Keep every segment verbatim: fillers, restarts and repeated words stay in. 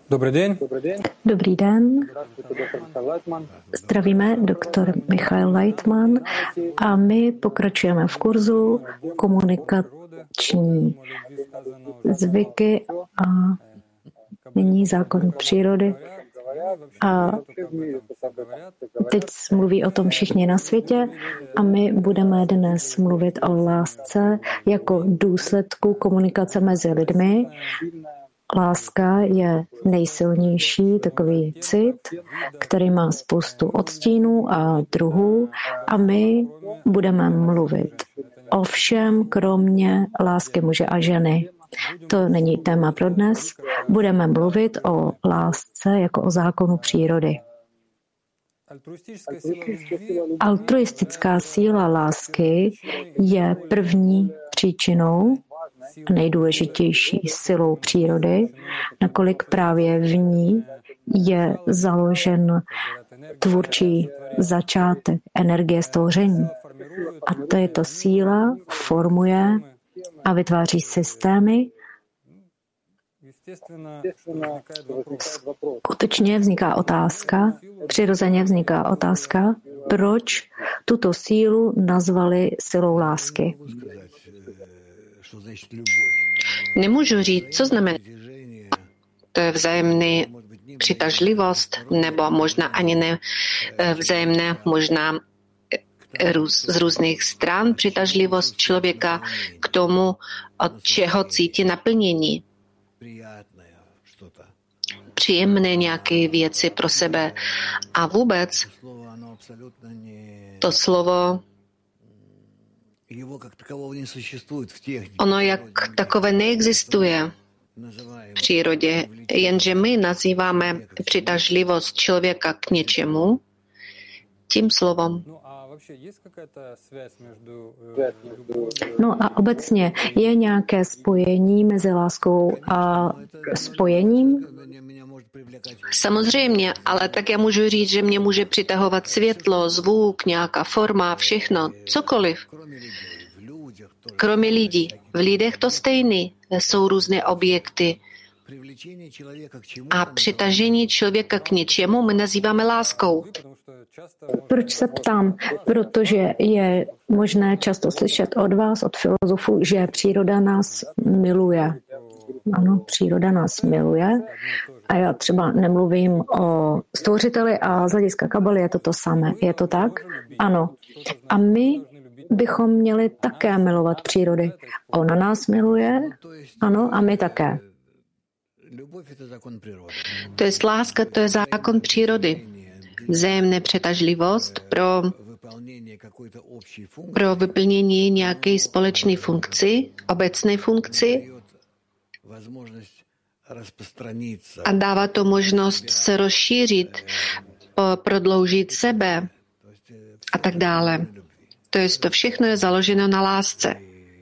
Dobrý den. Dobrý den. Zdravíme doktor Michael Leitman a my pokračujeme v kurzu komunikační zvyky a nyní zákon přírody. A teď mluví o tom všichni na světě a my budeme dnes mluvit o lásce jako důsledku komunikace mezi lidmi. Láska je nejsilnější takový cit, který má spoustu odstínů a druhů a my budeme mluvit o všem, kromě lásky muže a ženy. To není téma pro dnes. Budeme mluvit o lásce jako o zákonu přírody. Altruistická síla lásky je první příčinou a nejdůležitější silou přírody, nakolik právě v ní je založen tvůrčí začátek energie stvoření. A tato síla formuje a vytváří systémy. Skutečně vzniká otázka, přirozeně vzniká otázka, proč tuto sílu nazvali silou lásky. Nemůžu říct, co znamená. To je vzájemná přitažlivost, nebo možná ani ne vzájemné, možná z různých stran přitažlivost člověka k tomu, od čeho cítí naplnění. Příjemné nějaké věci pro sebe. A vůbec to slovo ono jak takové neexistuje v přírodě, jenže my nazýváme přitažlivost člověka k něčemu tím slovom. No a obecně je nějaké spojení mezi láskou a spojením? Samozřejmě, ale tak já můžu říct, že mě může přitahovat světlo, zvuk, nějaká forma, všechno, cokoliv. Kromě lidí. V lidech to stejné. Jsou různé objekty. A přitažení člověka k něčemu my nazýváme láskou. Proč se ptám? Protože je možné často slyšet od vás, od filozofů, že příroda nás miluje. Ano, příroda nás miluje. A já třeba nemluvím o stvořiteli a z hlediska kabaly je to to samé. Je to tak? Ano. A my bychom měli také milovat přírody. Ona nás miluje, ano, a my také. To je láska, to je zákon přírody. Vzájemná přitažlivost pro, pro vyplnění nějaké společné funkci, obecné funkci a dává to možnost se rozšířit, prodloužit sebe a tak dále. To je to všechno je založeno na lásce.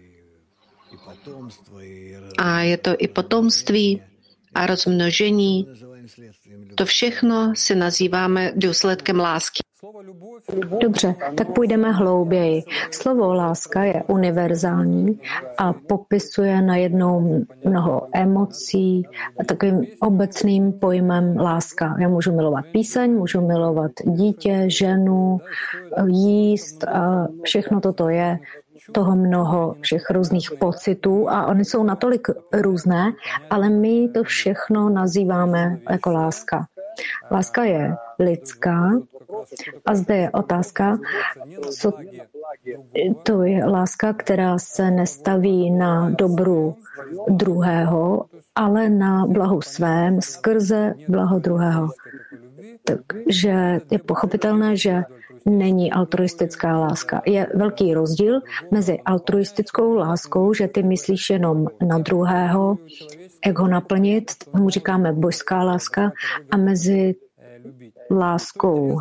A je to i potomství a rozmnožení. To všechno si nazýváme důsledkem lásky. Dobře, tak půjdeme hlouběji. Slovo láska je univerzální a popisuje najednou mnoho emocí a takovým obecným pojmem láska. Já můžu milovat píseň, můžu milovat dítě, ženu, jíst a všechno toto je toho mnoho všech různých pocitů a oni jsou natolik různé, ale my to všechno nazýváme jako láska. Láska je lidská a zde je otázka, co to je láska, která se nestaví na dobru druhého, ale na blahu svém skrze blaho druhého. Takže je pochopitelné, že není altruistická láska. Je velký rozdíl mezi altruistickou láskou, že ty myslíš jenom na druhého, jak ho naplnit, mu říkáme božská láska, a mezi láskou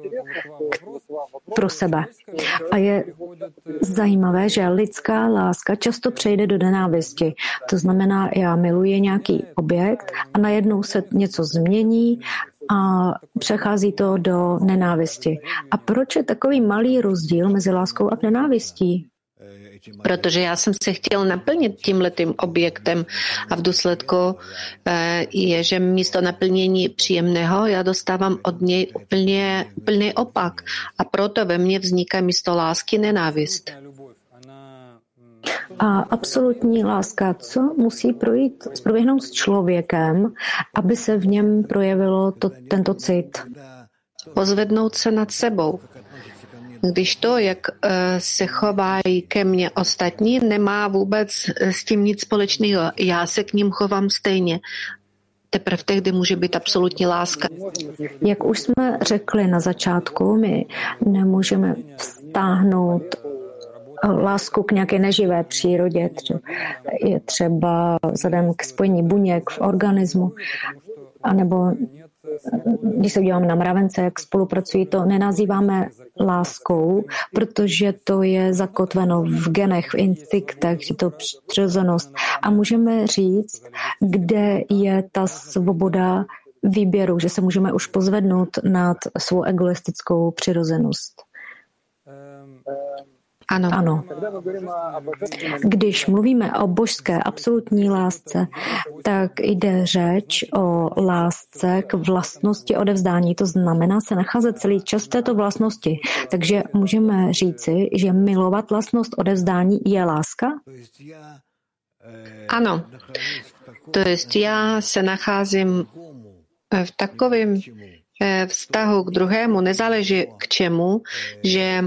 pro sebe. A je zajímavé, že lidská láska často přejde do nenávisti. To znamená, já miluji nějaký objekt a najednou se něco změní a přechází to do nenávisti. A proč je takový malý rozdíl mezi láskou a nenávistí? protože já jsem se chtěl naplnit tímhletým objektem a v důsledku je, že místo naplnění příjemného já dostávám od něj úplně, úplný opak a proto ve mně vzniká místo lásky nenávist. A absolutní láska, co musí projít, proběhnout s člověkem, aby se v něm projevilo to, tento cit? Pozvednout se nad sebou. Když to, jak se chovají ke mně ostatní, nemá vůbec s tím nic společného. Já se k ním chovám stejně. Teprve tehdy může být absolutní láska. Jak už jsme řekli na začátku, my nemůžeme vztáhnout lásku k nějaké neživé přírodě. Je třeba vzhledem k spojení buněk v organismu, anebo když se díváme na mravence, jak spolupracují, to nenazýváme láskou, protože to je zakotveno v genech, v instinktech, je to přirozenost. A můžeme říct, kde je ta svoboda výběru, že se můžeme už pozvednout nad svou egoistickou přirozenost. Ano. Ano. Když mluvíme o božské absolutní lásce, tak jde řeč o lásce k vlastnosti odevzdání. To znamená se nacházet celý čas v této vlastnosti. Takže můžeme říci, že milovat vlastnost odevzdání je láska? Ano. To jest já se nacházím v takovém vztahu k druhému, nezáleží k čemu, že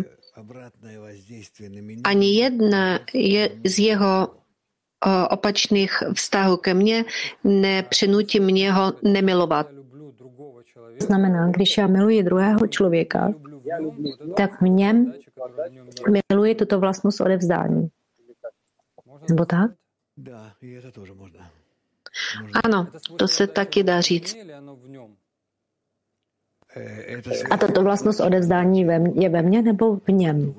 ani jedna je z jeho opačných vztahů ke mně nepřinutí mě ho nemilovat. To znamená, když já miluji druhého člověka, tak v něm miluji tuto vlastnost odevzdání. Nebo tak? Ano, to se taky dá říct. A tato vlastnost odevzdání je ve mně nebo v něm?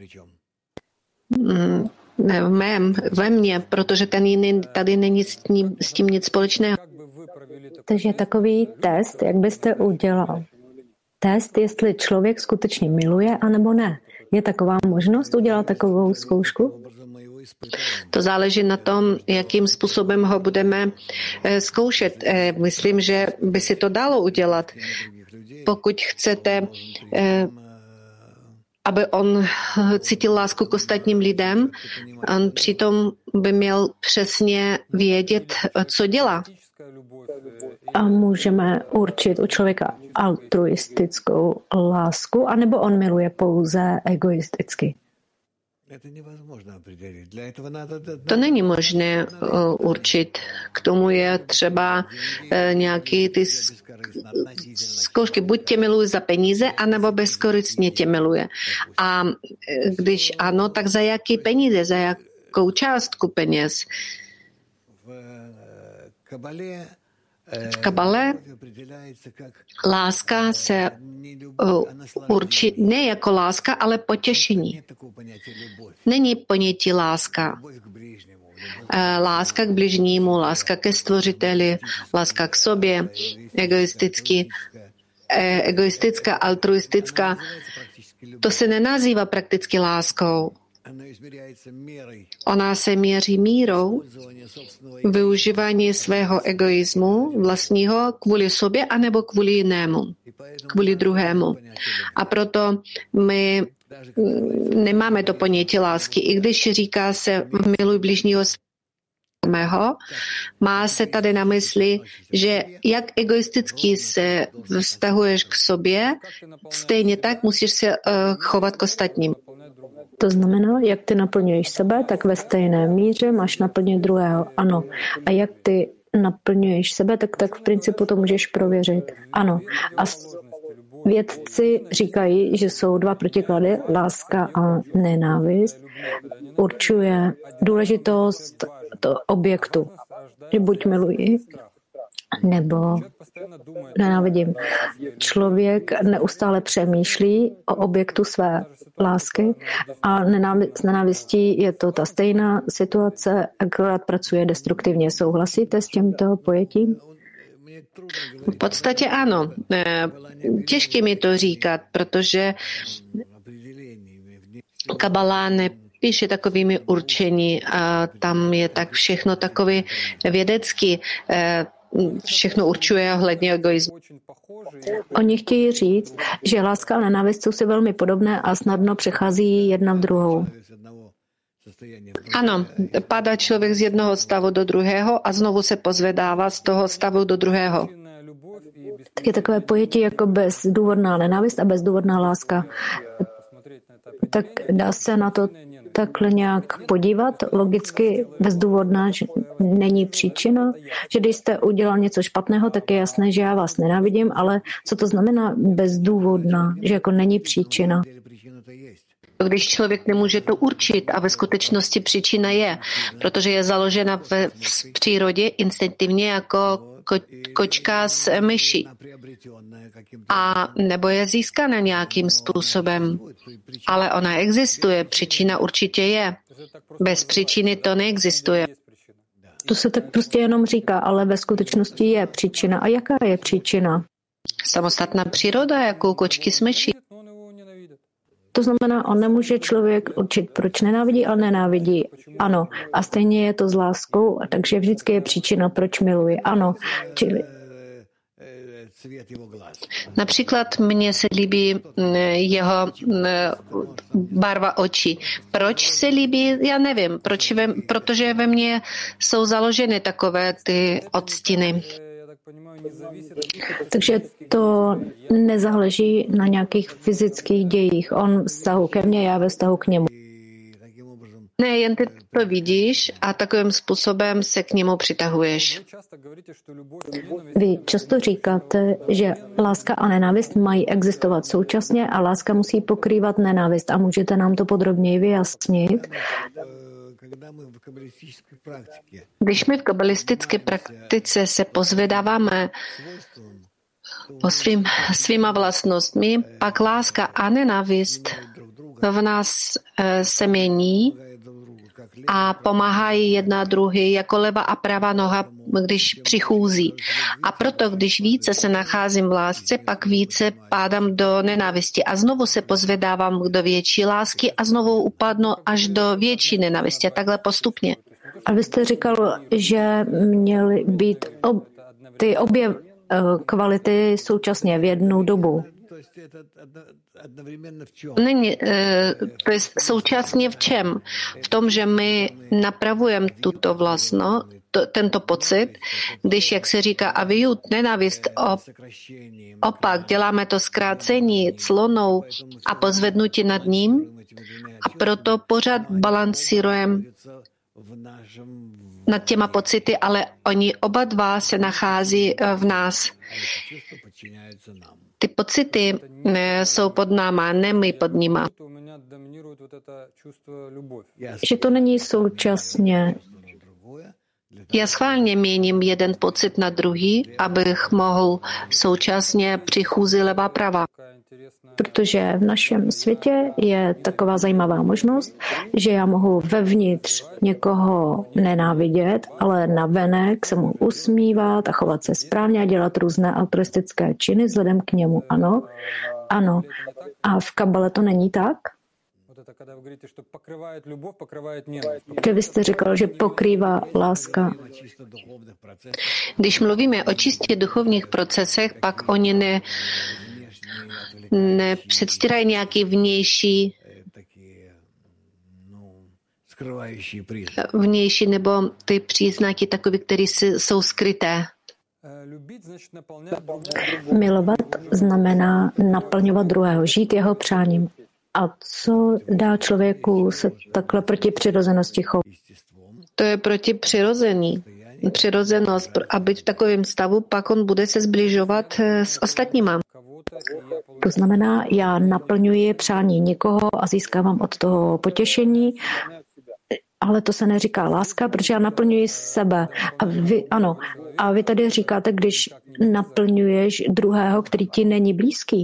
Ne, v mém, ve mně, protože ten jiný tady není s tím, s tím nic společného. Takže takový test, jak byste udělal? Test, jestli člověk skutečně miluje, anebo ne. Je taková možnost udělat takovou zkoušku? To záleží na tom, jakým způsobem ho budeme zkoušet. Myslím, že by si to dalo udělat. Pokud chcete, aby on cítil lásku k ostatním lidem, on přitom by měl přesně vědět, co dělá. A můžeme určit u člověka altruistickou lásku, anebo on miluje pouze egoisticky? To není možné určit. K tomu je třeba nějaký ty zkoušky. Buď tě miluje za peníze, anebo bezkoristně tě miluje. A když ano, tak za jaký peníze, za jakou částku peněz? V kabale láska se určí ne jako láska, ale potěšení. Není ponětí láska. Láska k bližnímu, láska ke stvořiteli, láska k sobě, egoistický, egoistická, altruistická. To se nenazývá prakticky láskou. Ona se měří mírou využívání svého egoismu vlastního kvůli sobě anebo kvůli jinému, kvůli druhému. A proto my nemáme to ponětí lásky. I když říká se miluj bližního mého, má se tady na mysli, že jak egoisticky se vztahuješ k sobě, stejně tak musíš se chovat k ostatním. To znamená, jak ty naplňuješ sebe, tak ve stejné míře máš naplnit druhého. Ano. A jak ty naplňuješ sebe, tak, tak v principu to můžeš prověřit. Ano. A vědci říkají, že jsou dva protiklady, láska a nenávist. Určuje důležitost to objektu. Že buď miluji, nebo nenávidím. Člověk neustále přemýšlí o objektu své lásky a s nenávistí je to ta stejná situace, akorát pracuje destruktivně. Souhlasíte s tímto pojetím? V podstatě ano. Těžké mi to říkat, protože kabala ne, píše takovými určení a tam je tak všechno takový vědecký, všechno určuje ohledně egoismu. Oni chtějí říct, že láska a nenávist jsou si velmi podobné a snadno přechází jedna v druhou. Ano, padá člověk z jednoho stavu do druhého a znovu se pozvedává z toho stavu do druhého. Tak je takové pojetí jako bezdůvodná nenávist a bezdůvodná láska. Tak dá se na to takhle nějak podívat? Logicky bezdůvodná, že není příčina? Že když jste udělal něco špatného, tak je jasné, že já vás nenávidím, ale co to znamená bezdůvodná? Že jako není příčina? Když člověk nemůže to určit a ve skutečnosti příčina je, protože je založena v, v přírodě instinktivně jako ko, kočka s myší. A nebo je získána nějakým způsobem. Ale ona existuje, příčina určitě je. Bez příčiny to neexistuje. To se tak prostě jenom říká, ale ve skutečnosti je příčina. A jaká je příčina? Samostatná příroda, jako kočky s myší. To znamená, on nemůže člověk určit, proč nenávidí, ale nenávidí. Ano. A stejně je to s láskou, takže vždycky je příčina, proč miluje. Ano. Čili například mně se líbí jeho barva očí. Proč se líbí? Já nevím. Proč ve, protože ve mně jsou založeny takové ty odstiny. Takže to nezáleží na nějakých fyzických dějích. On vztahu ke mně, já ve vztahu k němu. Ne, jen ty to vidíš a takovým způsobem se k němu přitahuješ. Vy často říkáte, že láska a nenávist mají existovat současně a láska musí pokrývat nenávist. A můžete nám to podrobněji vyjasnit? Když my v kabalistické praktice se pozvedáváme po svým, svýma vlastnostmi, pak láska a nenávist v nás se mění a pomáhají jedna druhý jako leva a pravá noha, když přichůzí. A proto, když více se nacházím v lásce, pak více pádám do nenávisti a znovu se pozvedávám do větší lásky a znovu upadnu až do větší nenávisti a takhle postupně. A vy jste říkal, že měly být ob, ty obě kvality současně v jednu dobu. Není, to je současně v čem? V tom, že my napravujeme tuto vlastno, to, tento pocit, když, jak se říká, avijut, nenávist, op, opak, děláme to zkrácení clonou a pozvednutí nad ním a proto pořád balancírujeme nad těma pocity, ale oni oba dva se nachází v nás. Ty pocity jsou pod náma, ne my pod nima. Že to není současně. Já schválně měním jeden pocit na druhý, abych mohl současně přichůzit levá prava. Protože v našem světě je taková zajímavá možnost, že já mohu vevnitř někoho nenávidět, ale navenek se mohu usmívat a chovat se správně a dělat různé altruistické činy vzhledem k němu. Ano, ano. A v kabale to není tak? Protože vy jste říkal, že pokrývá láska. Když mluvíme o čistě duchovních procesech, pak oni ne nepředstírají nějaký vnější vnější nebo ty příznaky takové, které jsou skryté. Milovat znamená naplňovat druhého, žít jeho přáním. A co dá člověku se takhle proti přirozenosti chovat? To je proti přirození. Přirozenost a být v takovém stavu, pak on bude se zbližovat s ostatníma. To znamená, já naplňuji přání někoho a získávám od toho potěšení, ale to se neříká láska, protože já naplňuji sebe. A vy, ano, a vy tady říkáte, když naplňuješ druhého, který ti není blízký.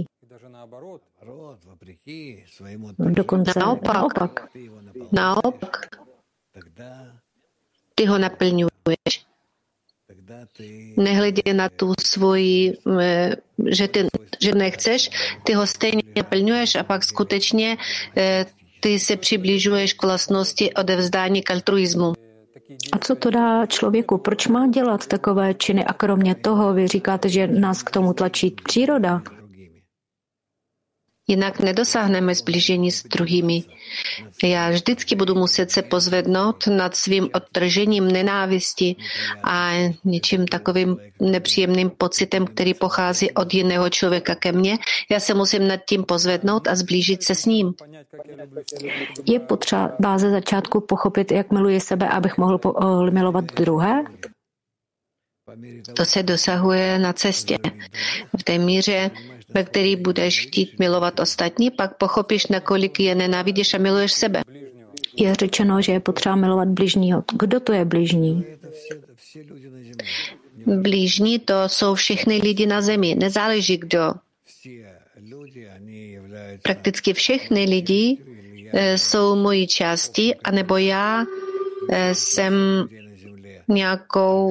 Dokonce naopak. naopak. Naopak. Ty ho naplňuješ. Nehledě na tu svoji, že ty že nechceš, ty ho stejně naplňuješ a pak skutečně ty se přibližuješ k vlastnosti odevzdání k altruismu. A co to dá člověku? Proč má dělat takové činy? A kromě toho, vy říkáte, že nás k tomu tlačí příroda. Jinak nedosáhneme zblížení s druhými. Já vždycky budu muset se pozvednout nad svým odtržením nenávisti a něčím takovým nepříjemným pocitem, který pochází od jiného člověka ke mně. Já se musím nad tím pozvednout a zblížit se s ním. Je potřeba ze začátku pochopit, jak miluji sebe, abych mohl po- milovat druhé? To se dosahuje na cestě. V té míře, ve které budeš chtít milovat ostatní, pak pochopíš, nakolik je nenávidíš a miluješ sebe. Je řečeno, že je potřeba milovat bližního. Kdo to je bližní? Bližní to jsou všechny lidi na zemi. Nezáleží kdo. Prakticky všechny lidi jsou mojí části, anebo já jsem nějakou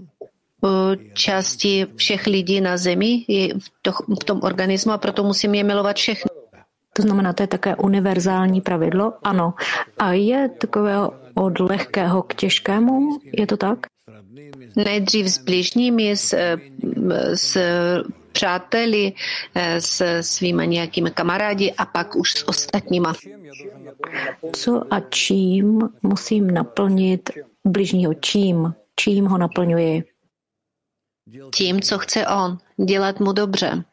části všech lidí na zemi v tom organismu a proto musím je milovat všechny. To znamená, to je také univerzální pravidlo? Ano. A je takové od lehkého k těžkému? Je to tak? Nejdřív s bližními, s, s přáteli, s svými nějakými kamarádi a pak už s ostatníma. Co a čím musím naplnit bližního? Čím? Čím ho naplňuji? Tím, co chce on. Dělat mu dobře.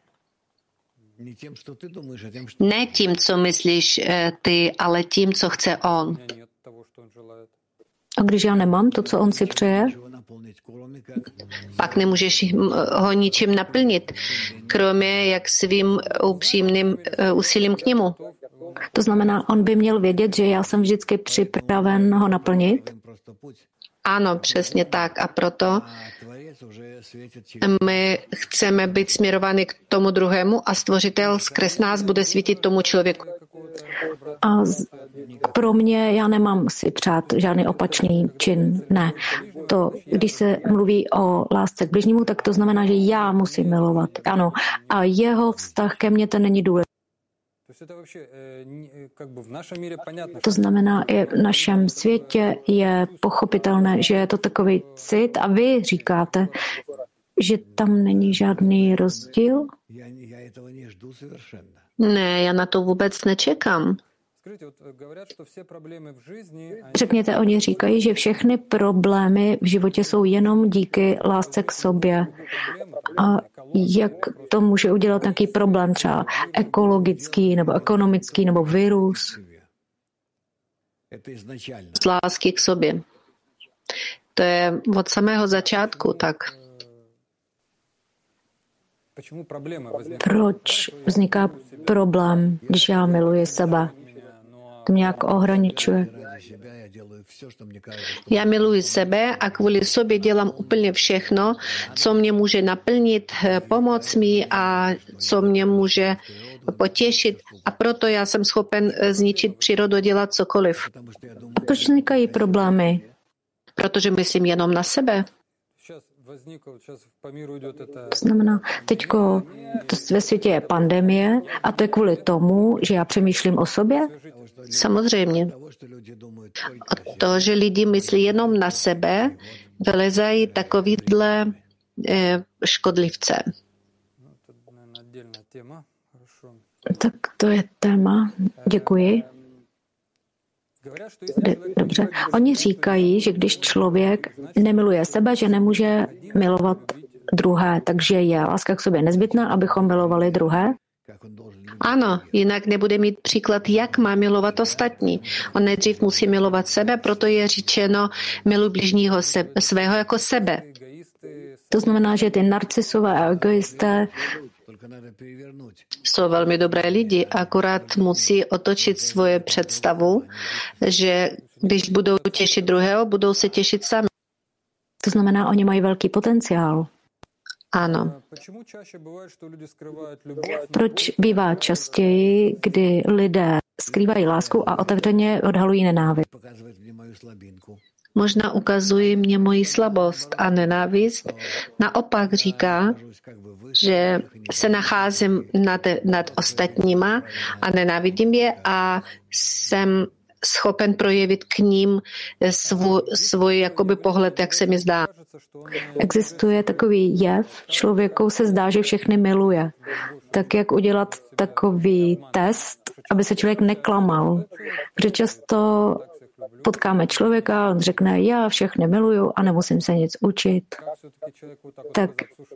Ne tím, co myslíš ty, ale tím, co chce on. A když já nemám to, co on si přeje? Pak nemůžeš ho ničím naplnit, kromě jak svým upřímným úsilím k němu. To znamená, on by měl vědět, že já jsem vždycky připraven ho naplnit? Ano, přesně tak. A proto my chceme být směrováni k tomu druhému a Stvořitel skrz nás bude svítit tomu člověku. A z, pro mě já nemám si přát žádný opačný čin. Ne. To, když se mluví o lásce k bližnímu, tak to znamená, že já musím milovat. Ano. A jeho vztah ke mně ten není důležitý. To znamená, že v našem světě je pochopitelné, že je to takový cit a vy říkáte, že tam není žádný rozdíl? Ne, já na to vůbec nečekám. Řekněte, oni říkají, že všechny problémy v životě jsou jenom díky lásce k sobě. A jak to může udělat nějaký problém, třeba ekologický, nebo ekonomický, nebo virus? Z lásky k sobě. To je od samého začátku tak. Proč vzniká problém, když já miluji sebe? To mě jak ohraničuje. Já miluji sebe a kvůli sobě dělám úplně všechno, co mě může naplnit, pomoct mi a co mě může potěšit. A proto já jsem schopen zničit přírodu, dělat cokoliv. A proč vznikají problémy? Protože myslím jenom na sebe. To znamená, teďko ve světě je pandemie a to je kvůli tomu, že já přemýšlím o sobě? Samozřejmě. A to, že lidi myslí jenom na sebe, vylezají takovýhle eh, škodlivce. Tak to je téma. Děkuji. Dobře. Oni říkají, že když člověk nemiluje sebe, že nemůže milovat druhé, takže je láska k sobě nezbytná, abychom milovali druhé? Ano, jinak nebude mít příklad, jak má milovat ostatní. On nejdřív musí milovat sebe, proto je řečeno miluj bližního se, svého jako sebe. To znamená, že ty narcisové a egoisté jsou velmi dobré lidi, akorát musí otočit svoje představu, že když budou těšit druhého, budou se těšit sami. To znamená, oni mají velký potenciál. Ano. Proč bývá častěji, kdy lidé skrývají lásku a otevřeně odhalují nenávist? možná ukazuje mě moji slabost a nenávist. Naopak říká, že se nacházím nad, nad ostatníma a nenávidím je a jsem schopen projevit k ním svůj, svůj jakoby pohled, jak se mi zdá. Existuje takový jev, člověku se zdá, že všechny miluje. Tak jak udělat takový test, aby se člověk neklamal. Protože často potkáme člověka, on řekne, já všechny miluju a nemusím se nic učit. Tak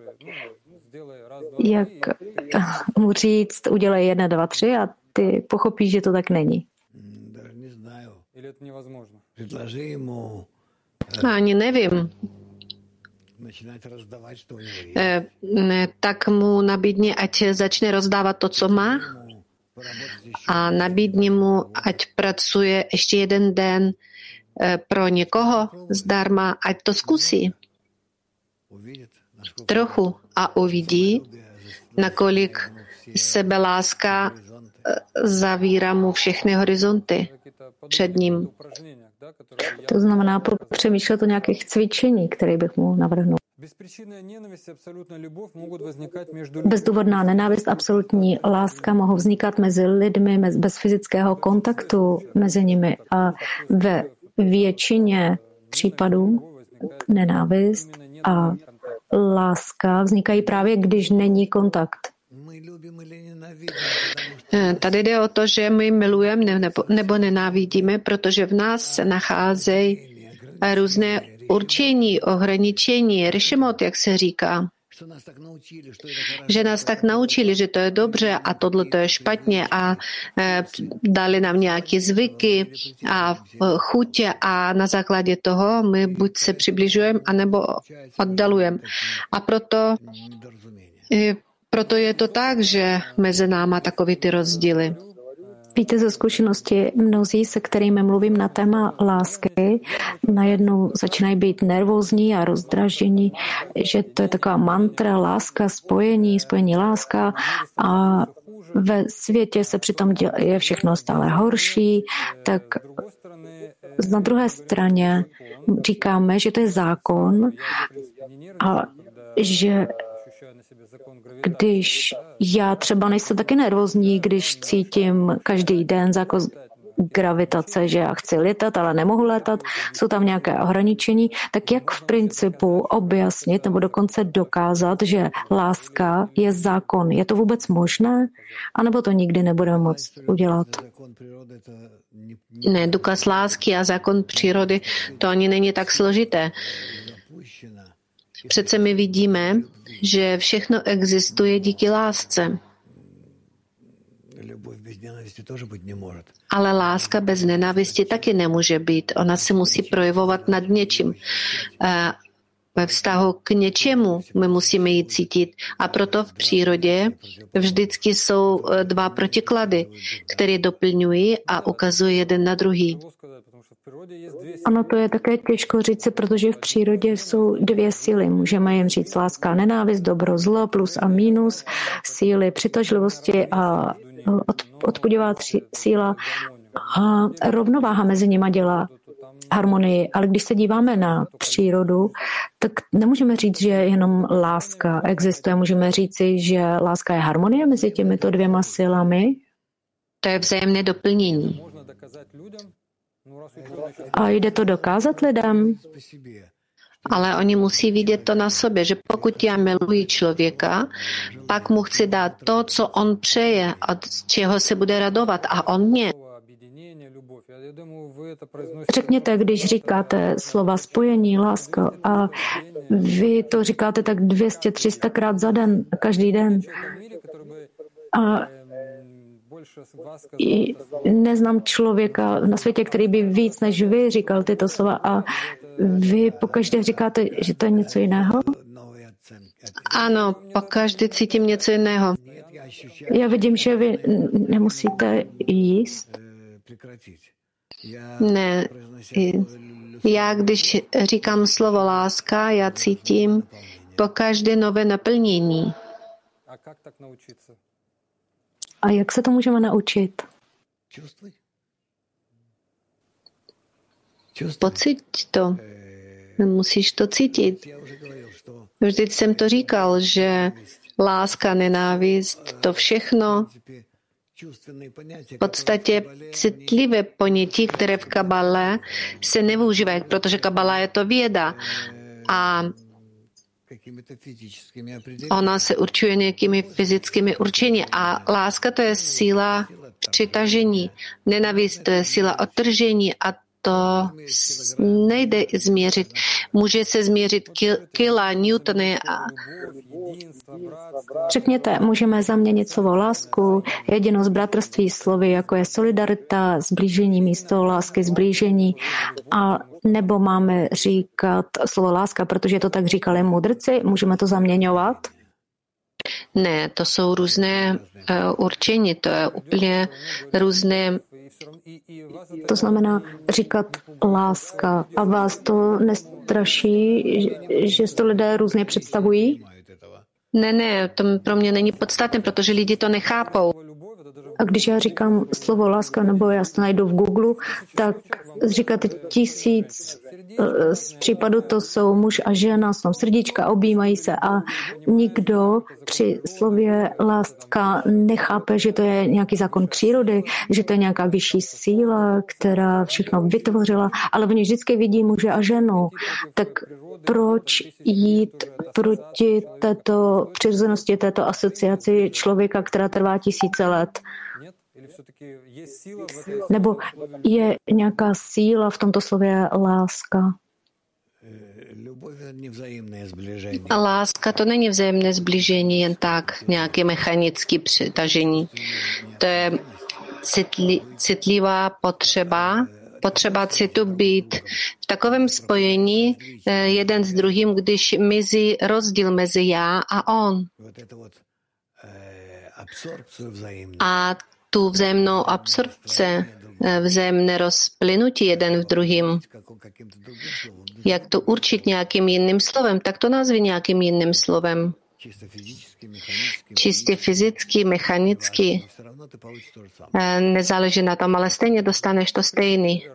jak mu říct, udělej jedna, dva, tři a ty pochopíš, že to tak není. Ani nevím. E, ne, tak mu nabídni, ať začne rozdávat to, co má, a nabídni mu, ať pracuje ještě jeden den e, pro někoho zdarma, ať to zkusí trochu a uvidí, nakolik sebeláska zavírá mu všechny horizonty před ním. To znamená přemýšlet o nějakých cvičení, které bych mu navrhnul. Bezdůvodná nenávist, absolutní láska mohou vznikat mezi lidmi bez fyzického kontaktu mezi nimi a ve většině případů nenávist a láska vznikají právě, když není kontakt. Tady jde o to, že my milujeme nebo, nebo nenávidíme, protože v nás se nacházejí různé určení, ohraničení, rešimot, jak se říká. Že nás tak naučili, že to je dobře a tohle to je špatně a e, dali nám nějaké zvyky a chutě a na základě toho my buď se přibližujeme, anebo oddalujeme. A proto e, Proto je to tak, že mezi náma takový ty rozdíly. Víte ze zkušenosti, mnozí, se kterými mluvím na téma lásky, najednou začínají být nervózní a rozdražení, že to je taková mantra, láska, spojení, spojení láska a ve světě se přitom je všechno stále horší, tak na druhé straně říkáme, že to je zákon a že když já třeba nejsem taky nervózní, když cítím každý den jako gravitace, že já chci letat, ale nemohu letat, jsou tam nějaké ohraničení, tak jak v principu objasnit nebo dokonce dokázat, že láska je zákon? Je to vůbec možné? A nebo to nikdy nebudeme moct udělat? Ne, důkaz lásky a zákon přírody, to ani není tak složité. Přece my vidíme, že všechno existuje díky lásce. Ale láska bez nenávisti taky nemůže být. Ona se musí projevovat nad něčím. Ve vztahu k něčemu my musíme ji cítit. A proto v přírodě vždycky jsou dva protiklady, které doplňují a ukazují jeden na druhý. Ano, to je také těžko říct, protože v přírodě jsou dvě síly. Můžeme jim říct láska a nenávist, dobro, zlo, plus a mínus, síly přitažlivosti a odpudivá síla. A rovnováha mezi nimi dělá harmonii. Ale když se díváme na přírodu, tak nemůžeme říct, že jenom láska existuje. Můžeme říci, že láska je harmonie mezi těmito dvěma silami. To je vzájemné doplnění. A jde to dokázat lidem? Ale oni musí vidět to na sobě, že pokud já miluji člověka, pak mu chci dát to, co on přeje, od čeho se bude radovat, a on mě. Řekněte, když říkáte slova spojení, láska, a vy to říkáte tak dvě stě tři sta krát za den, každý den. A I neznám člověka na světě, který by víc než vy říkal tyto slova, a vy pokaždé říkáte, že to je něco jiného? Ano, pokaždé cítím něco jiného. Já vidím, že vy nemusíte jíst. Ne. Já, když říkám slovo láska, já cítím pokaždé nové naplnění. A jak se to můžeme naučit? Pocit to. Musíš to cítit. Vždyť jsem to říkal, že láska, nenávist, to všechno v podstatě citlivé ponětí, které v kabale se nevyužívají, protože kabala je to věda a ona se určuje nějakými fyzickými určení a láska to je síla přitažení, nenávist to je síla odtržení a to nejde změřit. Může se změřit kila, newtony. A... Řekněte, můžeme zaměnit slovo lásku, jedinost bratrství slovy, jako je solidarita, zblížení místo lásky, zblížení, a nebo máme říkat slovo láska, protože to tak říkali mudrci, můžeme to zaměňovat? Ne, to jsou různé uh, určení, to je úplně různé. To znamená říkat láska. A vás to nestraší, že si to lidé různě představují? Ne, ne, to pro mě není podstatné, protože lidi to nechápou. A když já říkám slovo láska, nebo já to najdu v Google, tak říkáte tisíc z případů, to jsou muž a žena, jsou srdíčka, objímají se a nikdo při slově láska nechápe, že to je nějaký zákon přírody, že to je nějaká vyšší síla, která všechno vytvořila, ale oni vždycky vidí muže a ženu. Tak proč jít proti této přirozenosti, této asociaci člověka, která trvá tisíce let? Nebo je nějaká síla v tomto slově láska? Láska to není vzájemné zblížení, jen tak, nějaké mechanické přitažení. To je citli, citlivá potřeba, potřeba citu být v takovém spojení jeden s druhým, když mizí rozdíl mezi já a on. A tu vzájemnou absorpce, vzájemné rozplynutí jeden v druhým. Jak to určit nějakým jiným slovem, tak to nazvi nějakým jiným slovem. Čistě fyzicky, mechanicky. Nezáleží na tom, ale stejně dostaneš to stejný.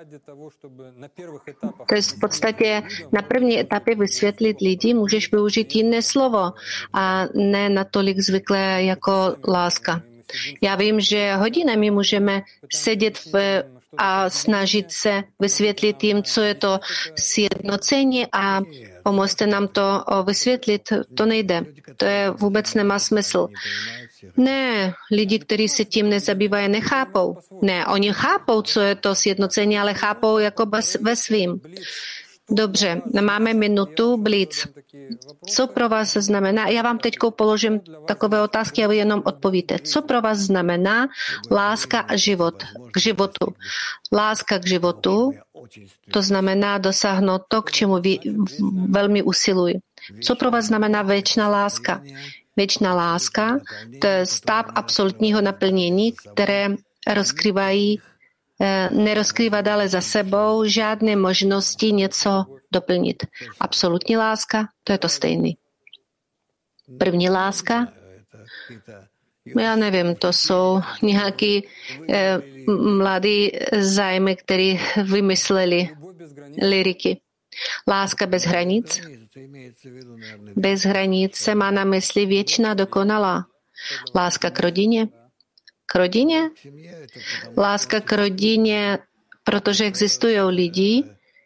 To je v podstatě na první etapě vysvětlit lidi, můžeš využít jiné slovo a ne natolik zvyklé jako láska. Já vím, že hodinami můžeme sedět v, a snažit se vysvětlit jim, co je to sjednocení a pomozte nám to vysvětlit. To nejde. To je vůbec nemá smysl. Ne, lidi, kteří se tím nezabývají, nechápou. Ne, oni chápou, co je to sjednocení, ale chápou jako ve svým. Dobře, máme minutu, blíc. Co pro vás znamená? Já vám teď položím takové otázky a vy jenom odpovíte. Co pro vás znamená láska a život k životu? Láska k životu, to znamená dosáhnout to, k čemu vy velmi usiluji. Co pro vás znamená věčná láska? Věčná láska, to je stav absolutního naplnění, které rozkrývají nerozkrývá dále za sebou žádné možnosti něco doplnit. Absolutní láska, to je to stejný. První láska, já nevím, to jsou nějaký eh, mladí zájmy, který vymysleli lyriky. Láska bez hranic. Bez hranic se má na mysli věčná dokonalá. Láska k rodině. K rodině? Láska k rodině, protože existují lidi,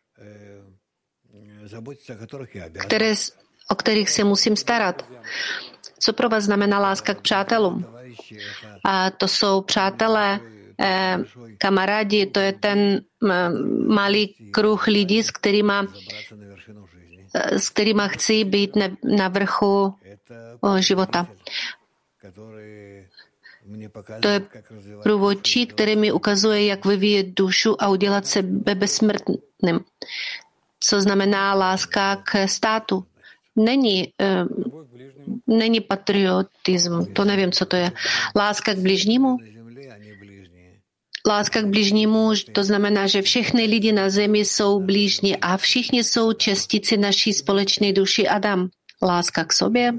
které, o kterých se musím starat. Co pro vás znamená láska k přátelům? A to jsou přátelé, eh, kamarádi, to je ten eh, malý kruh lidí, s kterými s kterýma chci být na, na vrchu o, života. To je průvodčí, který mi ukazuje, jak vyvíjet dušu a udělat se bezsmrtným. Co znamená láska k státu. Není, eh, není patriotism, to nevím, co to je. Láska k bližnímu. Láska k bližnímu, to znamená, že všechny lidi na zemi jsou blížní a všichni jsou částici naší společné duši Adam. Láska k sobě.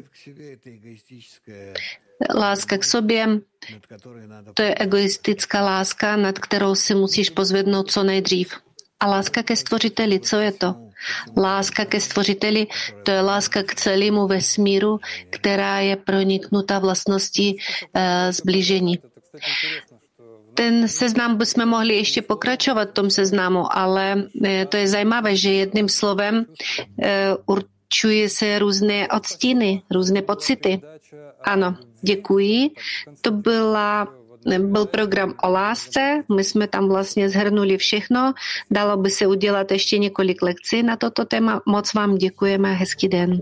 Láska k sobě, to je egoistická láska, nad kterou si musíš pozvednout co nejdřív. A láska ke stvořiteli, co je to? Láska ke stvořiteli, to je láska k celému vesmíru, která je proniknuta vlastností uh, zblížení. Ten seznam bychom mohli ještě pokračovat v tom seznamu, ale to je zajímavé, že jedním slovem určuje se různé odstíny, různé pocity. Ano, děkuji. To byla, byl program o lásce, my jsme tam vlastně zhrnuli všechno. Dalo by se udělat ještě několik lekcí na toto téma. Moc vám děkujeme, hezký den.